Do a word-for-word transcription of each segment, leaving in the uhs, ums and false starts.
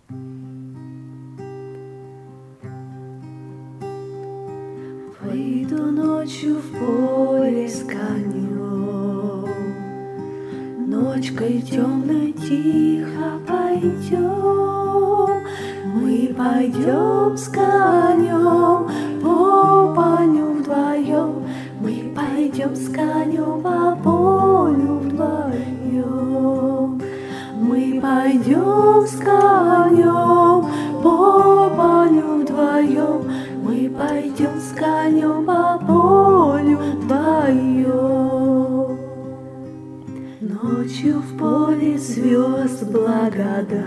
Выйду ночью в поле с конем, ночкой темной тихо пойдем. Мы пойдем с конем по полю вдвоем, мы пойдем с конем по полю вдвоем. Мы пойдем с конем по полю вдвоем, мы пойдем с конем по полю вдвоем. Ночью в поле звезд благодать,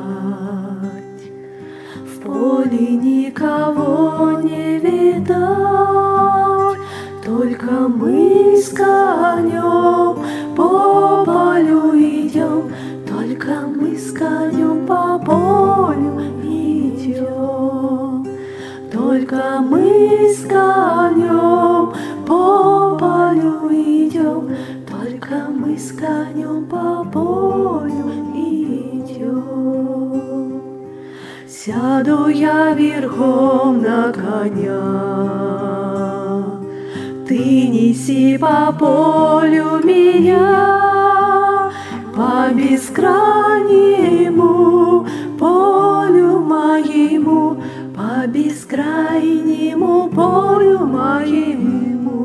в поле никого не видать, только мы с конем по полю идем, только мы с конем по полю идем. Только мы с конем по полю идем, только мы с конем по полю идем. Сяду я верхом на коня, ты неси по полю меня, по бескрайнему полю моему, по бескрайнему полю моему.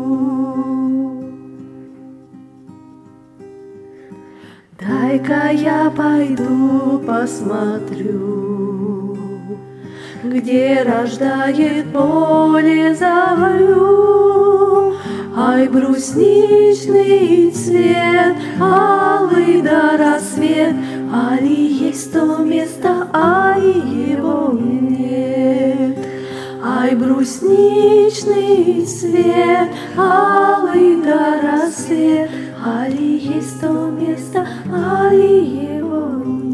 Дай-ка я пойду посмотрю, где рождает поле зарю. Ай, брусничный цвет, алый до рассвет, али есть то место, ай, его нет. Ай, брусничный цвет, алый до рассвет, али есть то место, али его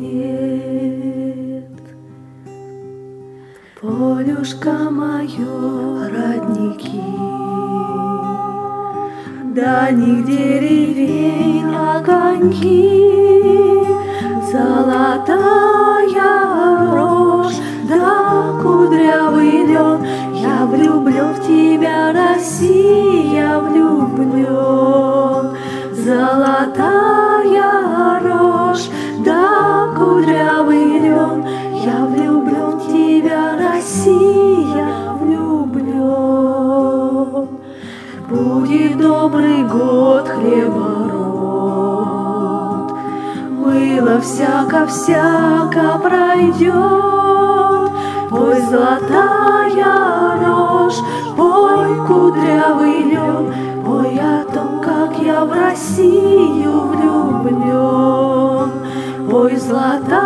нет. Полюшка мое, родники, да нигде деревень огоньки, золотая рожь, да кудрявый лен. Я влюблен в тебя, Россия, влюблен. Золотая рожь, да кудрявый лен. Я влюблен в тебя, Россия, влюблен. Будет добрый год, хлебород, было всяко-всяко пройдет. Пой, золотая рожь, пой, кудрявый лен, пой о том, как я в Россию влюблен. Пой, золотая